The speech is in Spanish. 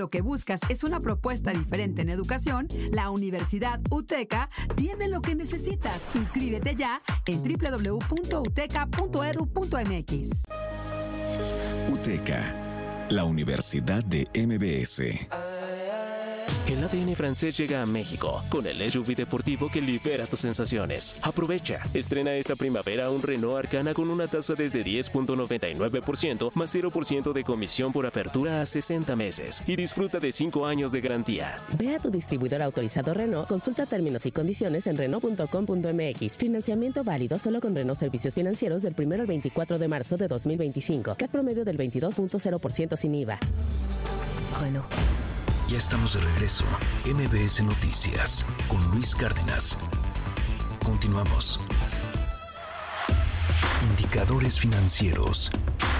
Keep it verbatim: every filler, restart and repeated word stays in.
lo que buscas es una propuesta diferente en educación, la Universidad UTECA tiene lo que necesitas. Inscríbete ya en doble u doble u doble u punto uteca punto edu punto eme-equis. UTECA, la Universidad de M B S. El A D N francés llega a México con el S U V deportivo que libera tus sensaciones. Aprovecha. Estrena esta primavera un Renault Arcana con una tasa desde diez punto noventa y nueve por ciento más cero por ciento de comisión por apertura a sesenta meses y disfruta de cinco años de garantía. Ve a tu distribuidor autorizado Renault, consulta términos y condiciones en renault punto com punto eme-equis. Financiamiento válido solo con Renault Servicios Financieros del primero al veinticuatro de marzo de dos mil veinticinco. C A T promedio del veintidós punto cero por ciento sin I V A. Renault. Ya estamos de regreso. M B S Noticias con Luis Cárdenas. Continuamos. Indicadores financieros.